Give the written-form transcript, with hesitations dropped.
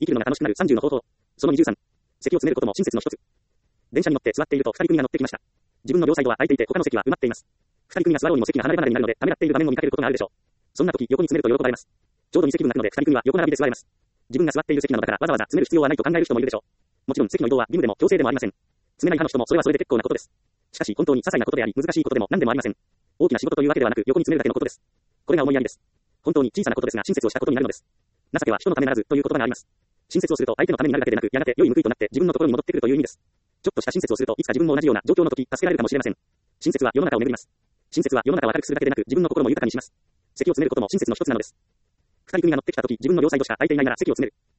生きるのが楽しくなる30の方法。その23。席を詰めることも親切の一つ。電車に乗って座っていると二人組が乗ってきました。自分の両サイドは空いていて他の席は埋まっています。二人組が座ろうにも席が離れ離れになるので、ためらっている場面を見かけることがあるでしょう。そんな時、横に詰めると喜ばれます。ちょうど2席分空くので、二人組は横並びで座れます。自分が座っている席なのだからわざわざ詰める必要はないと考える人もいるでしょう。もちろん席の移動は義務でも強制でもありません。詰めない派の人もそれはそれで結構なことです。しかし本当に些細なことであり、難しいことでも何でもありません。大きな仕事というわけではなく、横に詰めるだけのことです。これが思いやりです。本当に小さなことですが、親切をしたことになるのです。情けは人のためならずという言葉があります。親切をすると相手のためになるだけでなく、やがて良い報いとなって自分のところに戻ってくるという意味です。ちょっとした親切をするといつか自分も同じような状況の時、助けられるかもしれません。親切は世の中を巡ります。親切は世の中を明るくするだけでなく、自分の心も豊かにします。席を詰めることも親切の一つなのです。二人組が乗ってきた時、自分の両サイドしか空いていないなら席を詰める。